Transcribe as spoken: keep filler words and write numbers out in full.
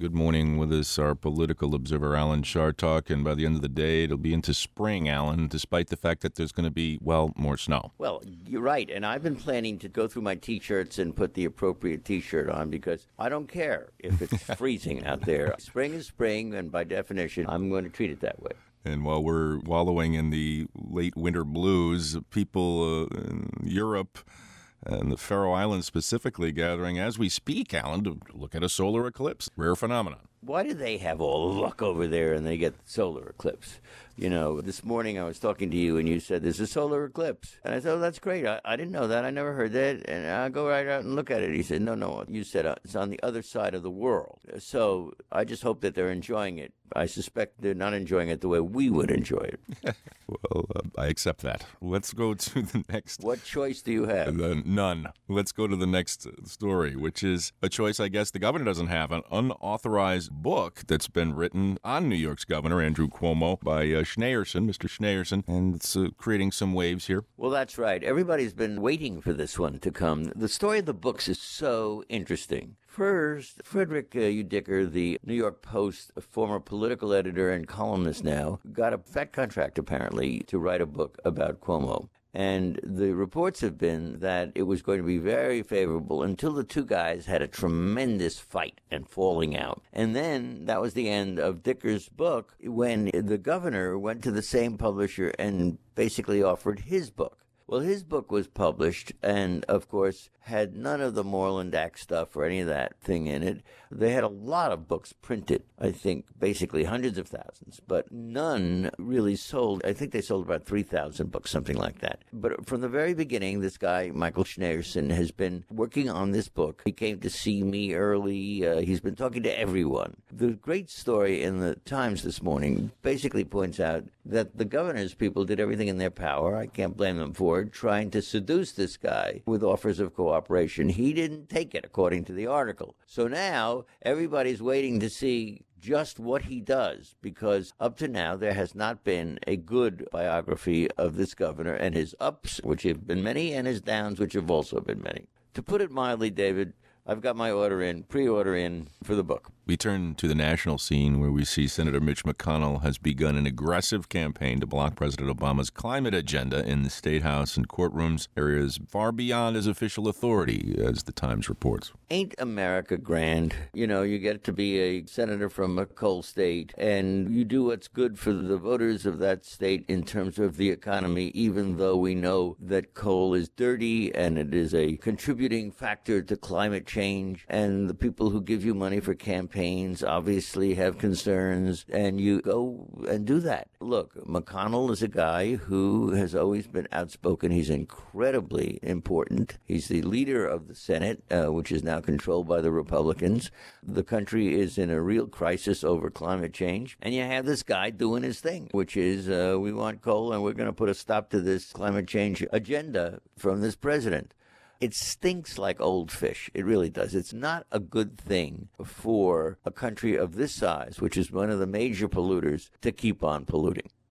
Good morning. With us, our political observer, Alan Chartock. And by the end of the day, it'll be into spring, Alan, despite the fact that there's going to be, well, more snow. Well, you're right. And I've been planning to go through my T-shirts and put the appropriate T-shirt on because I don't care if it's freezing out there. Spring is spring, and by definition, I'm going to treat it that way. And while we're wallowing in the late winter blues, people uh, in Europe and the Faroe Islands specifically gathering as we speak, Alan, to look at a solar eclipse. Rare phenomenon. Why do they have all the luck over there and they get the solar eclipse? You know, this morning I was talking to you and you said there's a solar eclipse. And I said, oh, that's great. I, I didn't know that. I never heard that. And I'll go right out and look at it. He said, no, no, you said uh, it's on the other side of the world. So I just hope that they're enjoying it. I suspect they're not enjoying it the way we would enjoy it. Well, uh, I accept that. Let's go to the next. What choice do you have? Uh, none. Let's go to the next story, which is a choice I guess the governor doesn't have, an unauthorized book that's been written on New York's governor, Andrew Cuomo, by uh, Schneerson, Mister Schneerson, and it's uh, creating some waves here. Well, that's right. Everybody's been waiting for this one to come. The story of the books is so interesting. First, Frederick uh, Udicker, the New York Post, a former political editor and columnist now, got a fat contract, apparently, to write a book about Cuomo. And the reports have been that it was going to be very favorable until the two guys had a tremendous fight and falling out. And then that was the end of Dicker's book when the governor went to the same publisher and basically offered his book. Well, his book was published and, of course, had none of the Moreland Act stuff or any of that thing in it. They had a lot of books printed, I think, basically hundreds of thousands, but none really sold. I think they sold about three thousand books, something like that. But from the very beginning, this guy, Michael Schneerson, has been working on this book. He came to see me early. Uh, he's been talking to everyone. The great story in the Times this morning basically points out that the governor's people did everything in their power. I can't blame them for it, trying to seduce this guy with offers of cooperation. He didn't take it, according to the article. So now everybody's waiting to see just what he does, because up to now there has not been a good biography of this governor and his ups, which have been many, and his downs, which have also been many. To put it mildly, David, I've got my order in, pre-order in for the book. We turn to the national scene where we see Senator Mitch McConnell has begun an aggressive campaign to block President Obama's climate agenda in the State House and courtrooms, areas far beyond his official authority, as the Times reports. Ain't America grand? You know, you get to be a senator from a coal state, and you do what's good for the voters of that state in terms of the economy, even though we know that coal is dirty and it is a contributing factor to climate change, and the people who give you money for campaigns obviously have concerns, and you go and do that. Look, McConnell is a guy who has always been outspoken. He's incredibly important. He's the leader of the Senate, uh, which is now controlled by the Republicans. The country is in a real crisis over climate change, and you have this guy doing his thing, which is uh, we want coal, and we're going to put a stop to this climate change agenda from this president. It stinks like old fish. It really does. It's not a good thing for a country of this size, which is one of the major polluters, to keep on polluting.